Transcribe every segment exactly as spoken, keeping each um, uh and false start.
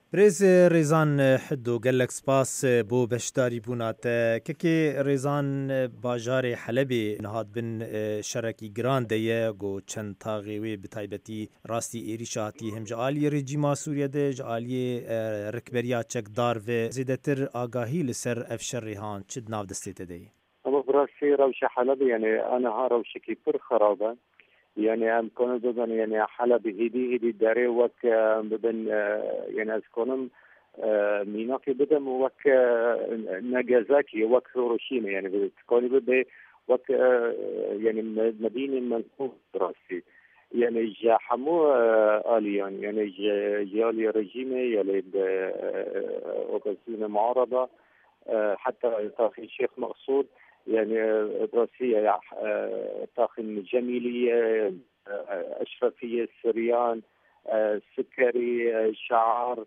برز ریزان حدو گلک سپاس بو بشداری بونات که ریزان باجار حلبی نهاد بن شرکی گرانده گو چند تاغیوی بتایبتی راستی ایری شاهتی هم جعالی رژیم سوریه ده جعالی رکبریا چکدار و زیدتر آگاهی لسر افشر ریحان چد ناو دستیت ده؟ اما براسي روش حلب يعني انا ها روشكي بر خرابه يعني ام كون بدن يعني حلب هدي هدي داري وك بدن يعني از كونم ميناكي بدم وك ناجازاكي وك هيروشيما يعني بتكوني بده وك يعني مدينه منقوب راسي يعني جا حمو اليان يعني جالي رجيمه يعني اوبازيون معارضه حتى طاخي الشيخ مقصود يعني دراسية طاقم جميلية أشرفية سريان سكري شعار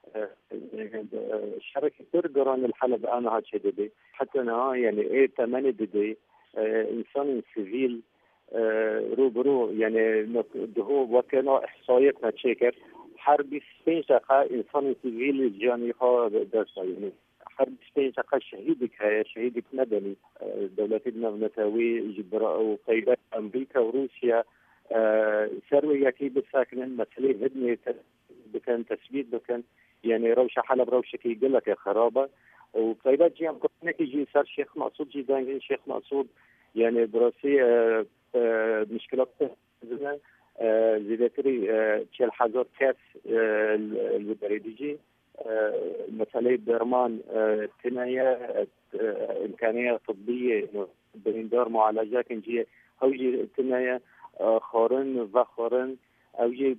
شركة ترجران الحلب أنا هاتشددي حتى أنا يعني إيه تمانية بدي إنسان سيفيل روبرو يعني هو وكانوا إحصائياتنا تشيكر حربي سبين شقة إنسان سيفيل جاني ها درسا يعني حرب سبين شقة شهيدك هي شهيدك مدني دولتنا ونتاوي جبراء وقيادات أمريكا وروسيا سروي يكيب الساكنين مسألة هدنة بكان تثبيت بكان يعني روشة حلب روشة كي يقول لك يا خرابة وقيادات جي أم كنا يجي صار شيخ مقصود جي دانجين شيخ مقصود يعني دراسية مشكلات زيدتري تشيل حزور كاس البريديجي مسألة درمان تنايا إمكانية طبية إنه بندار معالجة كنجية هوجي تنايا خارن و خارن اوجي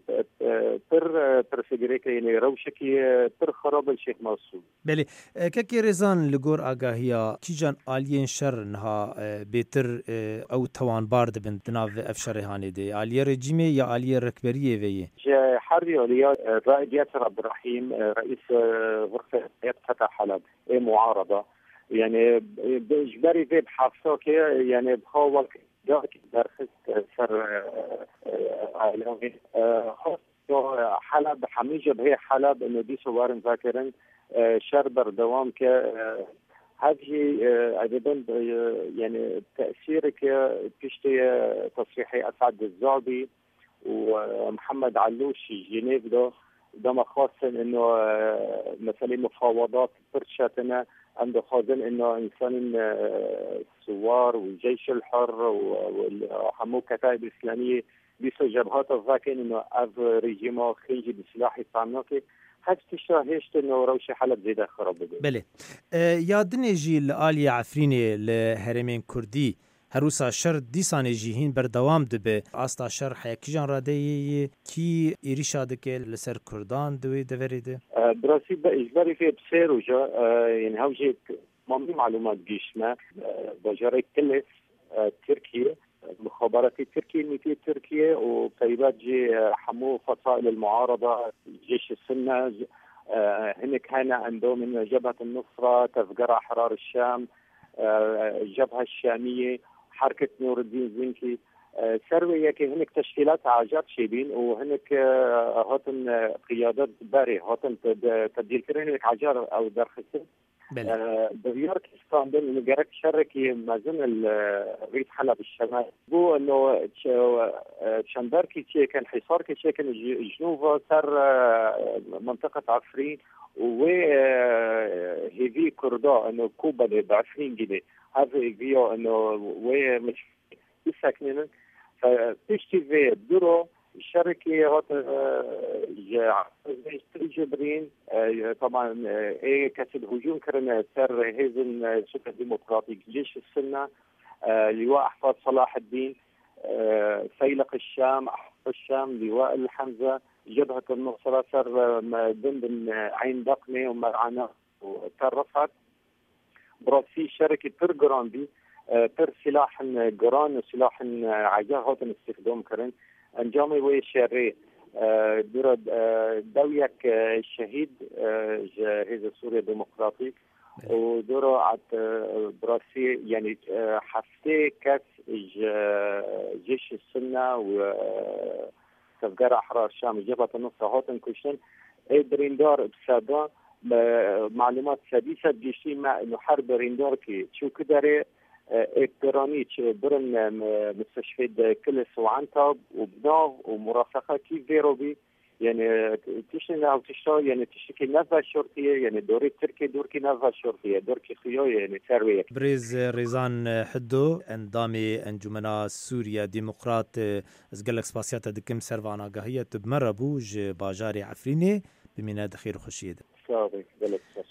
بر بر سجريكا يعني روشكي بر خراب الشيخ موصول. بله كاكي رزان لغور آگاهيا كيجان آليين شر نها بيتر او توان بارد بن دناف افشار هاني دي آلية رجيمي يا آلية ركبرية ويه؟ حري عليا رائد ياسر عبد الرحيم رئيس غرفة فتح حلب معارضة يعني بإجباري ذي بحافظك يعني بخاول جاك درخت سر عائلوي خاص حلب حميجة بهي حلب إنه دي سوارن ذاكرن شربر دوام ك هذه أيضا يعني تأثيرك بيشتي تصريحي أسعد الزعبي ومحمد علوش جنيف ده ده خاصة إنه مثلا مفاوضات برشاتنا عنده خازن إنه إنسان الثوار والجيش الحر وحمو كتائب إسلامية بيسو جبهات الذاكين إنه أف ريجيما خنجي بسلاح الصعناكي هاد تشترى هيشت إنه روشي حلب زيادة خراب بده. بله يادني جي لآلي عفريني لهرمين كردي هروسا شر دیسان جیهین بردوام دبه استا شر حیاکیجان راده کی ایریشا دکه لسر کردان دوی دوریده براسي بإجباري في بسير وجا يعني هوجي مامي معلومات جيشنا بجاري كلس تركيا مخابرات تركيا ميتي تركيا وطيبات جي حمو فصائل المعارضة جيش السنة هناك كان عندهم من جبهة النصرة تفجر أحرار الشام الجبهة الشامية حركة نور الدين زنكي سروية كي هناك تشكيلات عجب شيبين وهناك هاتن قيادات باري هاتن تبديل كرين هناك عجار أو درخسين بريار كيستان بين نجارك شركي مازن ريف حلب الشمال بو انه شندركي كي كان حصار كي كان جنوبا صار منطقة عفرين و هذي كردا انه كوبا بعفرين جدي هذا فيو انه و مش ساكنين فتشتي في درو الشركة هات جبرين طبعا ايه كسب هجوم كرنا سر هيزن الشبه الديمقراطي جيش السنة لواء احفاد صلاح الدين فيلق الشام احفاد الشام لواء الحمزة جبهة النصرة سر ضمن عين دقمة ومرعنا وترفت براسي شركة ترجران دي تر سلاح جران وسلاح عجاه هاتن استخدام كرن انجامي وی شری دور دویک شهید جهاز سوريا ديمقراطي ودور عت براسي يعني حفته كاس جيش السنة و تفجر احرار الشام جبهة النصرة هاتن كشن بريندار بسادا معلومات سديسة بجيشتي مع انه حرب ريندار كي شو كدري اكترانيتش برن مستشفى كلس وعنتاب وبناغ ومرافقة كيف بيروبي يعني تشتغل أو تشتغل يعني تشتكي نفع الشرطية يعني دوري تركي دوركي نفع الشرطية دوركي خيوية يعني تروية بريز ريزان حدو اندامي انجمنا سوريا ديمقراط ازقلك سباسيات دكم سرفانا قهية تبمر بوج باجاري عفريني بميناد خير وخشيد صادق